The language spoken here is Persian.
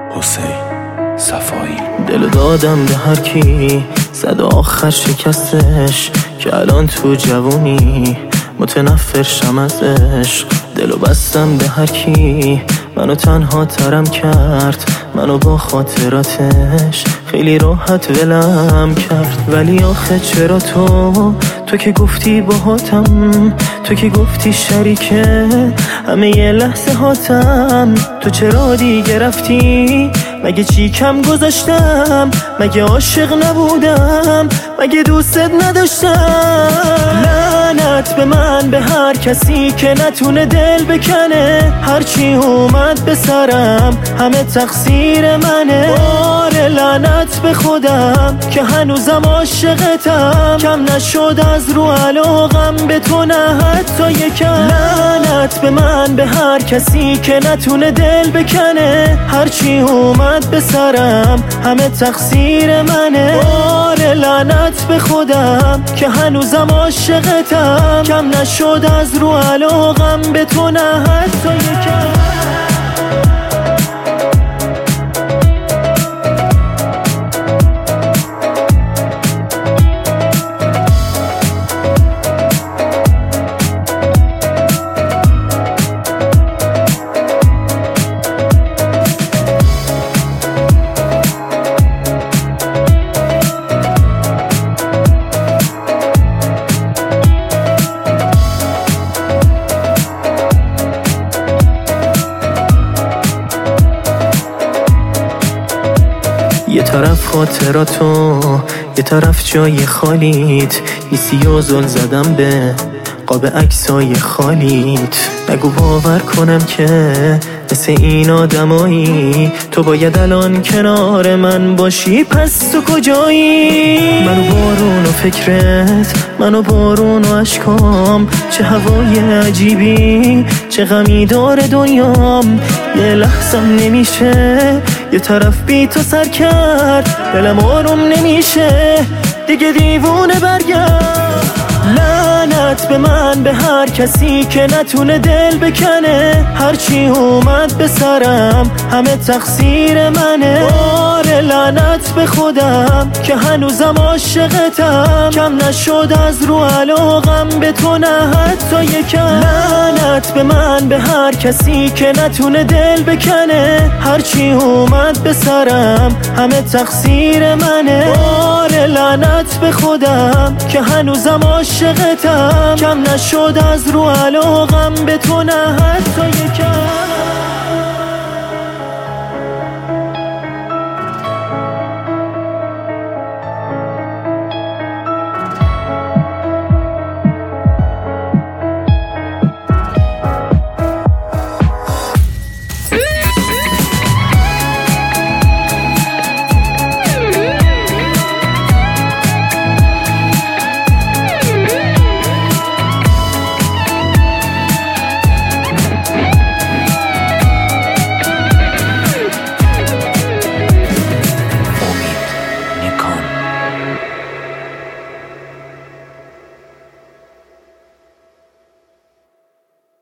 حسین صفایی. دلو دادم به هر کی زد آخر شکستش، که الان تو جوونی متنفر شم از عشق. دلو بستم به هر کی منو تنها ترم کرد، منو با خاطراتش خیلی راحت ولم کرد. ولی آخه چرا تو که گفتی باهاتم، تو که گفتی شریکه همه یه لحظه هاتم، تو چرا دیگه رفتی؟ مگه چی کم گذاشتم؟ مگه عاشق نبودم؟ مگه دوستت نداشتم؟ لعنت به من، به هر کسی که نتونه دل بکنه. هرچی اومد به سرم همه تقصیر منه. آره لعنت به خودم که هنوزم عاشقتم، کم نشد از رو علاقم به تو نه حتی یکم. لعنت به من، به هر کسی که نتونه دل بکنه. هرچی اومد به سرم همه تقصیر منه. آره لعنت به خودم که هنوزم عاشقتم، کم نشد از رو علاقم به تو نه حتی یکم. یه طرف خاطراتو، یه طرف جای خالیت، ایسی و زل زدم به قاب عکسای خالیت. نگو باور کنم که مثل این آدمایی تو باید الان کنار من باشی، پس تو کجایی؟ منو بارون و فکرت، منو بارون و عشقام، چه هوای عجیبی، چه غمی داره دنیام. یه لحظم نمیشه یه طرف بی تو سر کرد، دلم آروم نمیشه دیگه دیوونه برگرد. لعنت به من، به هر کسی که نتونه دل بکنه. هرچی اومد به سرم همه تقصیر منه. آره لعنت به خودم که هنوزم عاشقتم، کم نشد از رو علاقم به تو نه حتی یکم. لعنت به من، به هر کسی که نتونه دل بکنه. هرچی اومد به سرم همه تقصیر منه. آره لعنت به خودم که هنوزم عاشقتم، کم نشد از رو علاقم به تو نه حتی یکم.